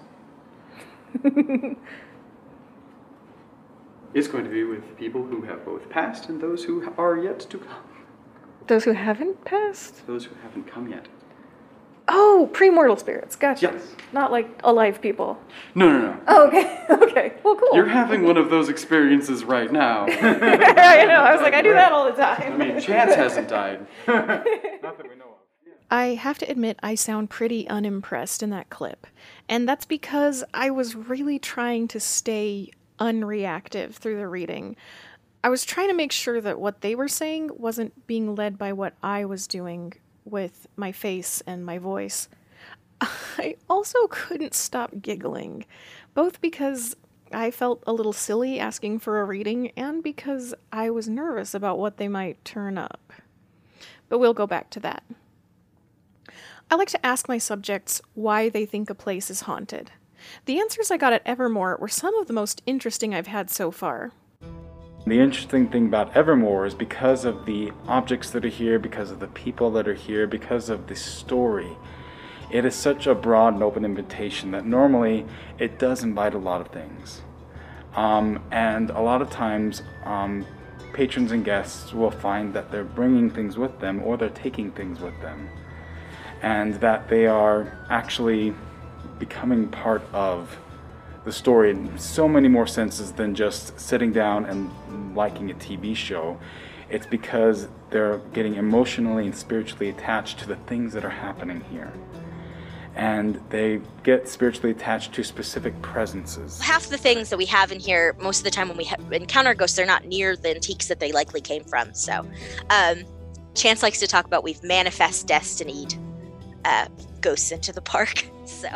It's going to be with people who have both passed and those who are yet to come. Those who haven't passed? Those who haven't come yet. Oh, pre-mortal spirits. Gotcha. Yes. Not like alive people. No. Oh, okay. Okay. Well, cool. You're having one of those experiences right now. I know. I was like, I do that all the time. I mean, Chance hasn't died. Not that we know of. I have to admit I sound pretty unimpressed in that clip, and that's because I was really trying to stay unreactive through the reading. I was trying to make sure that what they were saying wasn't being led by what I was doing with my face and my voice. I also couldn't stop giggling, both because I felt a little silly asking for a reading and because I was nervous about what they might turn up. But we'll go back to that. I like to ask my subjects why they think a place is haunted. The answers I got at Evermore were some of the most interesting I've had so far. The interesting thing about Evermore is because of the objects that are here, because of the people that are here, because of the story, it is such a broad and open invitation that normally it does invite a lot of things. And a lot of times, patrons and guests will find that they're bringing things with them or they're taking things with them. And that they are actually becoming part of the story in so many more senses than just sitting down and liking a TV show. It's because they're getting emotionally and spiritually attached to the things that are happening here. And they get spiritually attached to specific presences. Half the things that we have in here, most of the time when we encounter ghosts, they're not near the antiques that they likely came from. So Chance likes to talk about we've manifest destinied ghosts into the park. So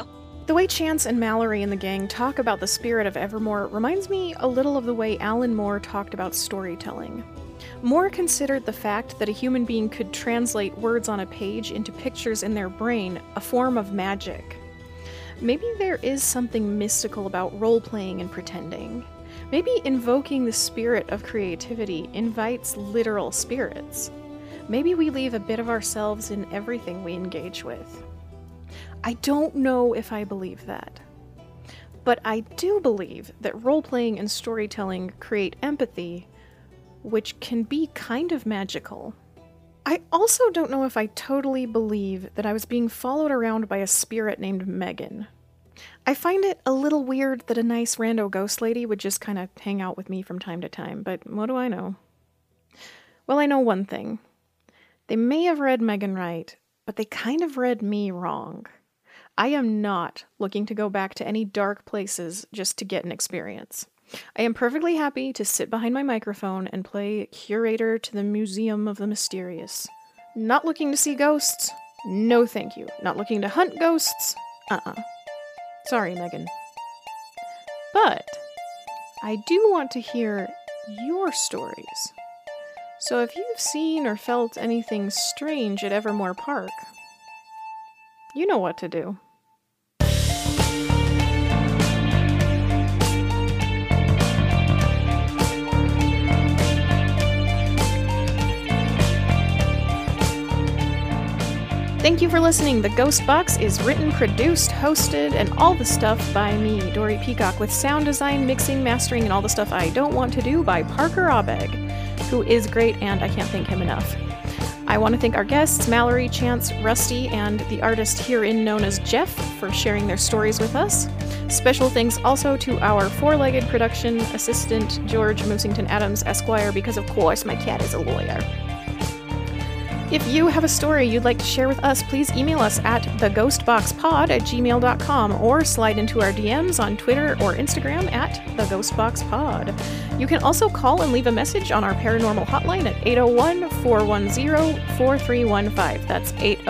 The way Chance and Mallory and the gang talk about the spirit of Evermore reminds me a little of the way Alan Moore talked about storytelling. Moore considered the fact that a human being could translate words on a page into pictures in their brain a form of magic. Maybe there is something mystical about role-playing and pretending. Maybe invoking the spirit of creativity invites literal spirits. Maybe we leave a bit of ourselves in everything we engage with. I don't know if I believe that. But I do believe that role-playing and storytelling create empathy, which can be kind of magical. I also don't know if I totally believe that I was being followed around by a spirit named Megan. I find it a little weird that a nice rando ghost lady would just kind of hang out with me from time to time, but what do I know? Well, I know one thing. They may have read Megan right, but they kind of read me wrong. I am not looking to go back to any dark places just to get an experience. I am perfectly happy to sit behind my microphone and play curator to the Museum of the Mysterious. Not looking to see ghosts? No thank you. Not looking to hunt ghosts? Sorry, Megan. But I do want to hear your stories. So if you've seen or felt anything strange at Evermore Park, you know what to do. Thank you for listening. The Ghost Box is written, produced, hosted, and all the stuff by me, Dory Peacock, with sound design, mixing, mastering, and all the stuff I don't want to do by Parker Abeg, who is great, and I can't thank him enough. I want to thank our guests, Mallory, Chance, Rusty, and the artist herein known as Jeff, for sharing their stories with us. Special thanks also to our four-legged production assistant, George Moosington Adams, Esquire, because of course my cat is a lawyer. If you have a story you'd like to share with us, please email us at theghostboxpod@gmail.com or slide into our DMs on Twitter or Instagram at theghostboxpod. You can also call and leave a message on our paranormal hotline at 801-410-4315. That's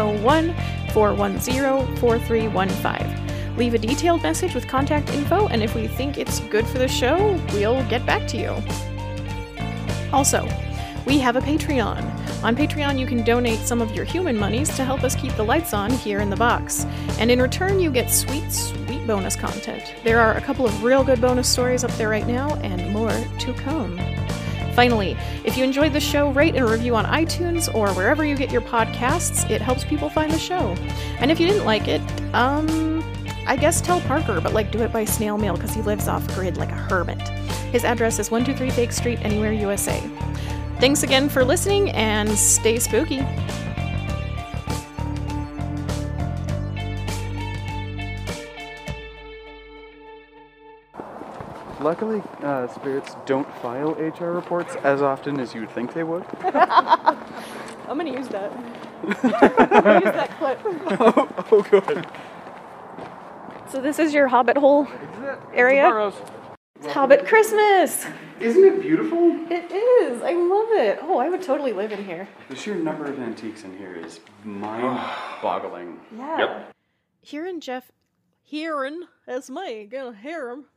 801-410-4315. Leave a detailed message with contact info, and if we think it's good for the show, we'll get back to you. Also, we have a Patreon. On Patreon, you can donate some of your human monies to help us keep the lights on here in the box. And in return, you get sweet, sweet bonus content. There are a couple of real good bonus stories up there right now, and more to come. Finally, if you enjoyed the show, rate and review on iTunes or wherever you get your podcasts. It helps people find the show. And if you didn't like it, I guess tell Parker, but do it by snail mail because he lives off-grid like a hermit. His address is 123 Fake Street, Anywhere, USA. Thanks again for listening, and stay spooky. Luckily, spirits don't file HR reports as often as you'd think they would. I'm gonna use that. I'm gonna use that clip. Oh, good. So this is your Hobbit hole area? It's Hobbit Christmas! Isn't it beautiful? It is! I love it! Oh, I would totally live in here. The sheer number of antiques in here is mind-boggling. Yeah. Yep. Hearing Jeff... Hearing, that's me, gonna hear him.